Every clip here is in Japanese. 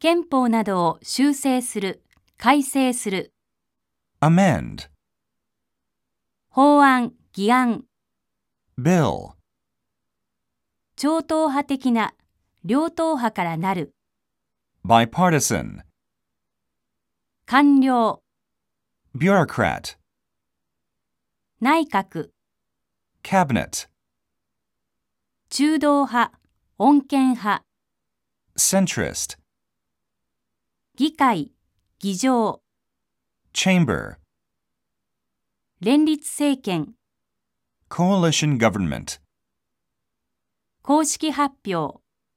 憲法などを修正する、改正する。 amend, 法案、議案。 bill, 超党派的な、両党派からなる。 bipartisan, 官僚、 bureaucrat, 内閣、 cabinet, 中道派、穏健派。 centrist, 議会、議場。 chamber, 連立政権、 coalition government, 公式発表。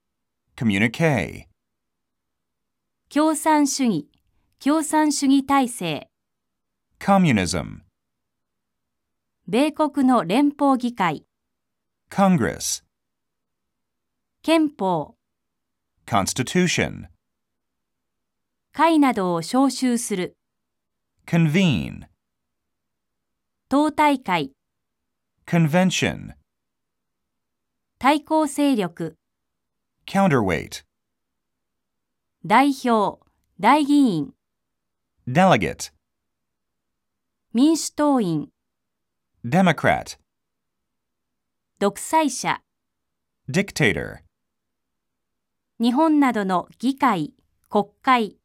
communique, 共産主義、共産主義体制。 communism, 米国の連邦議会。 congress, 憲法、 constitution, 会などを招集する。 convene, 党大会、 convention, 対抗勢力、 counterweight, 代表、代議員、 delegate, 民主党員、 democrat, 独裁者。 dictator, 日本などの議会、国会。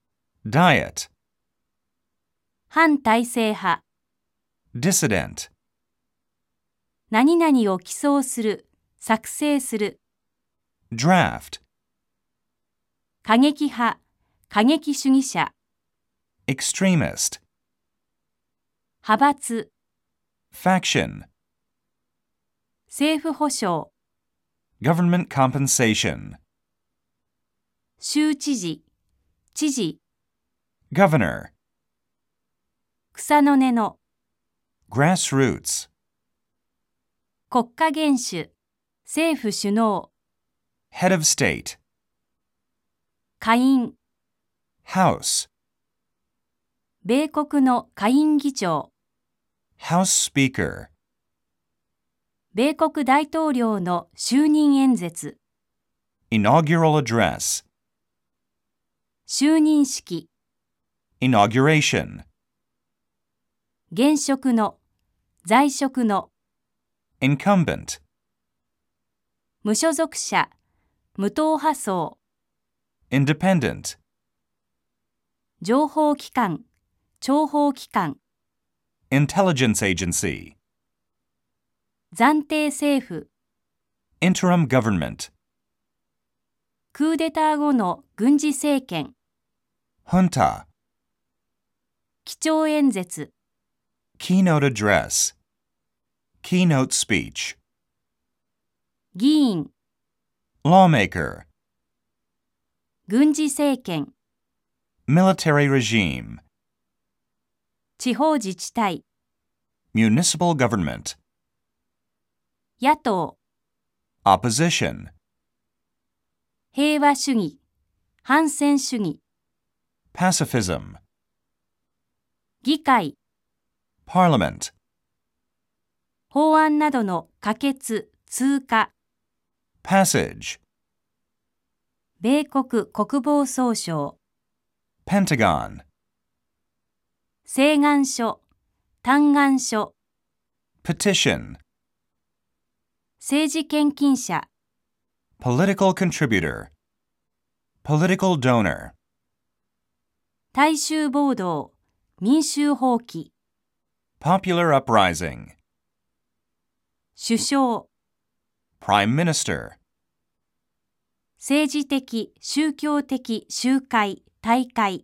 diet, 反体制派。 dissident, 何々を起草する、作成する。 draft, 過激派、過激主義者。 extremist, 派閥、 faction, 政府保障。 government compensation, 州知事、知事。 governor, 草の根の。 grassroots, 国家元首、政府首脳。 head of state, 下院、 house, 米国の下院議長。 house speaker, 米国大統領の就任演説。 inaugural address, 就任式、 inauguration, 現職の、在職の。 incumbent, 無所属者、無党派層。 independent, 情報機関、諜報機関。 intelligence agency, 暫定政府。 interim government, クーデター後の軍事政権。 junta, 基調演説。 keynote address, keynote speech, 議員、 lawmaker, 軍事政権。 military regime, 地方自治体。 municipal government, 野党。 opposition, 平和主義、反戦主義。 pacifism, 議会。 parliament, 法案などの可決、通過。 passage, 米国国防総省。 pentagon, 請願書、嘆願書。 petition, 政治献金者。 political contributor, political donor, 大衆暴動、民衆蜂起。 popular uprising, 首相。 prime minister, 政治的、宗教的集会、大会。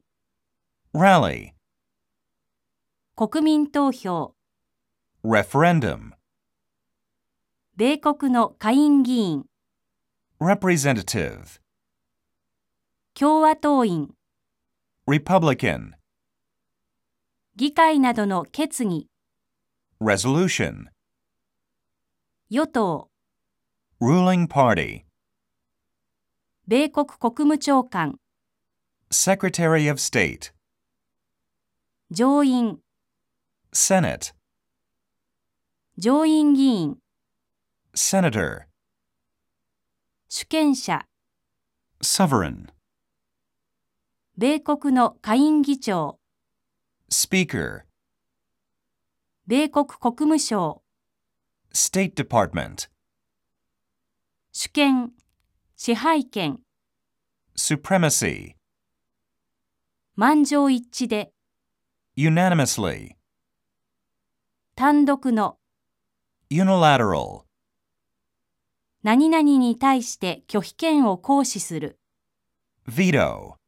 rally, 国民投票。 referendum, 米国の下院議員。 representative, 共和党員。 republican, 議会などの決議。 resolution, 与党。 ruling party, 米国国務長官。 secretary of state, 上院。 senate, 上院議員。 senator, 主権者。 sovereign. 米国の下院議長、 Speaker, 米国国務省、 State Department, 主権、支配権、 Supremacy, 満場一致で、 Unanimously, 単独の、 Unilateral, 何々に対して拒否権を行使する。 Veto.